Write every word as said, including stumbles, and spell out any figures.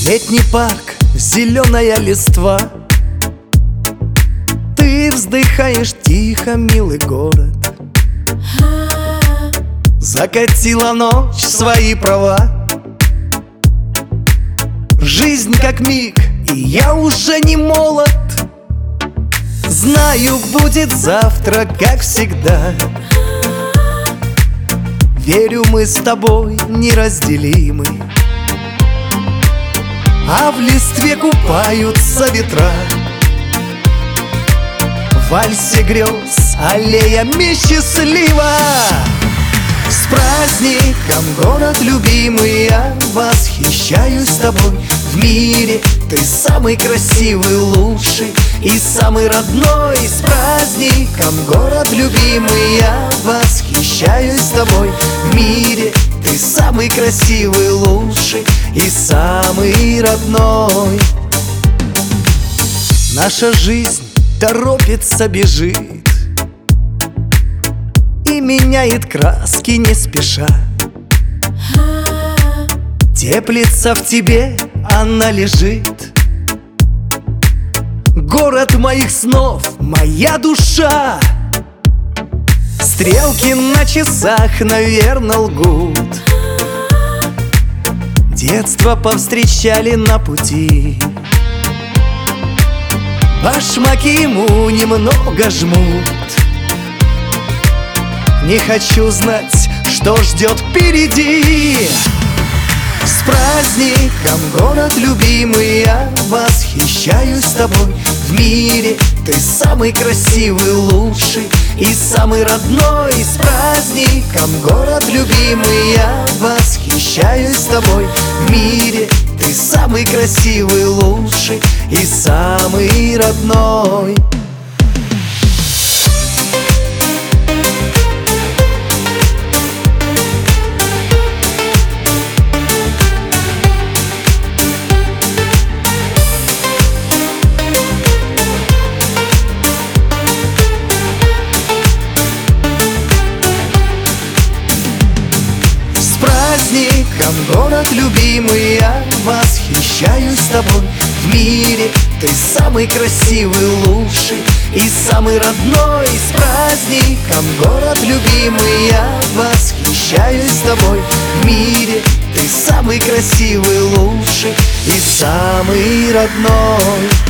Летний парк, зеленая листва. Ты вздыхаешь тихо, милый город. Закатила ночь свои права. Жизнь как миг, и я уже не молод. Знаю, будет завтра, как всегда. Верю, мы с тобой неразделимы, а в листве купаются ветра. В вальсе грез аллеями счастлива. С праздником, город любимый, я восхищаюсь тобой. В мире ты самый красивый, лучший и самый родной. С праздником, город любимый, я восхищаюсь тобой. В мире ты самый красивый, лучший и самый родной. Наша жизнь торопится, бежит и меняет краски не спеша. Теплится в тебе, она лежит. Город моих снов, моя душа. Стрелки на часах, наверно, лгут. Детство повстречали на пути. Башмаки ему немного жмут. Не хочу знать, что ждет впереди. С праздником, город любимый, я восхищаюсь тобой. В мире ты самый красивый, лучший и самый родной. С праздником, город любимый, я восхищаюсь тобой. В мире ты самый красивый, лучший и самый родной. С праздником, город любимый, я восхищаюсь тобой. В мире ты самый красивый, лучший и самый родной. С праздником, город любимый, я восхищаюсь тобой. В мире ты самый красивый, лучший и самый родной.